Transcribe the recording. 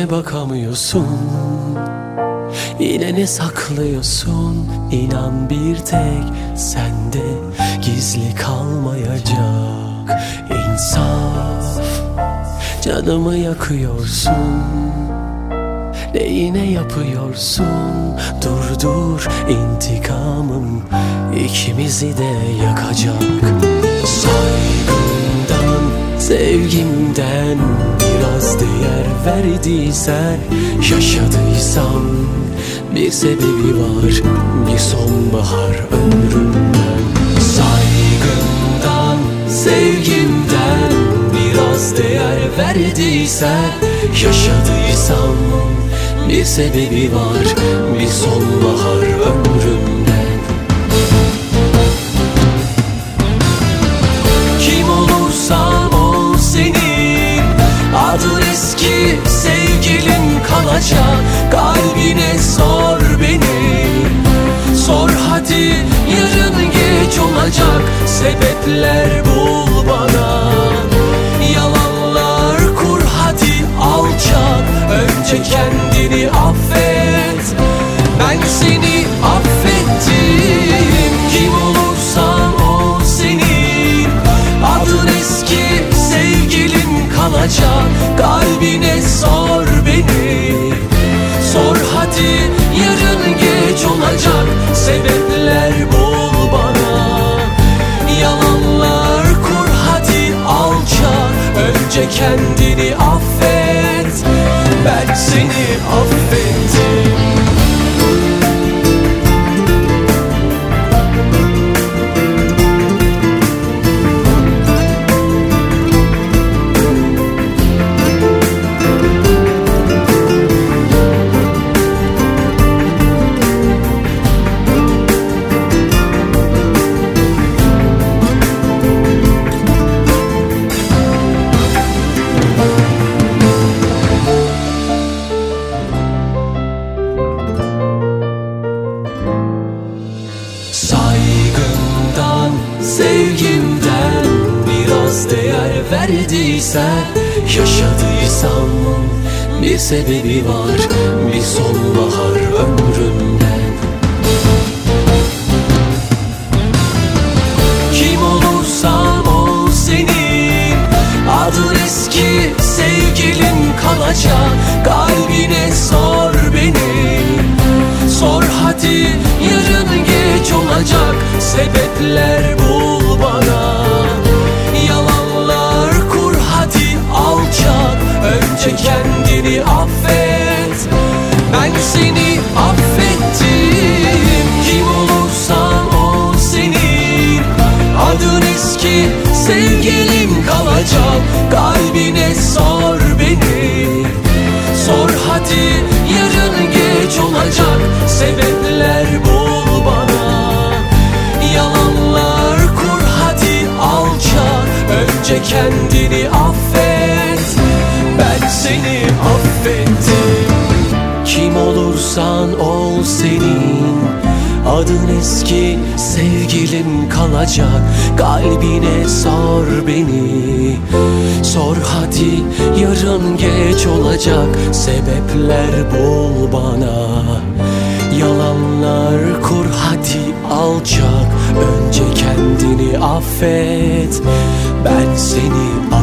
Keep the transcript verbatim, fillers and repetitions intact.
Yüzüme bakamıyorsun, yine ne saklıyorsun? İnan bir tek sende gizli kalmayacak. İnsaf, canımı yakıyorsun, ne yine yapıyorsun? Dur dur, intikamım ikimizi de yakacak. Saygımdan, sevgimden biraz değer verdiysen, yaşadıysam bir sebebi var, bir sonbahar ömrümden. Saygımdan, sevgimden biraz değer verdiysen, yaşadıysam bir sebebi var, bir sonbahar ömrümden. Kim olursan ol senin adın eski sevgilin kalacak. Kalbine sor beni, sor hadi, yarın geç olacak. Sebepler bul bana, yalanlar kur hadi alçak. Önce kendini affet, ben seni affettim. Kim olursan ol senin adın eski sevgilin kalacak. Kalbine sor beni, sor hadi, yarın geç olacak. Sebepler bul bana, yalanlar kur hadi alçak. Önce kendini affet, ben seni affettim. Saygımdan, sevgimden biraz değer verdiysen, yaşadıysam bir sebebi var, bir sonbahar ömrümden. Kim olursan ol senin adın eski sevgilin kalacak. Kalbine sor beni, sor hadi, yarın geç olacak. Sebepler bul bana, yalanlar kur hadi alçak. Önce kendini affet, ben seni affettim. Kim olursan ol senin adın eski sevgilin kalacak. Kalbine sor beni, sor hadi, yarın geç olacak. Sebepler bul bana, yalanlar kur hadi alçak. Önce kendini affet, ben seni affettim. Kim olursan ol senin adın eski sevgilin kalacak. Kalbine sor beni, sor hadi, yarın geç olacak. Sebepler bul bana, yalanlar kur hadi alçak. Önce kendini affet, ben seni affettim.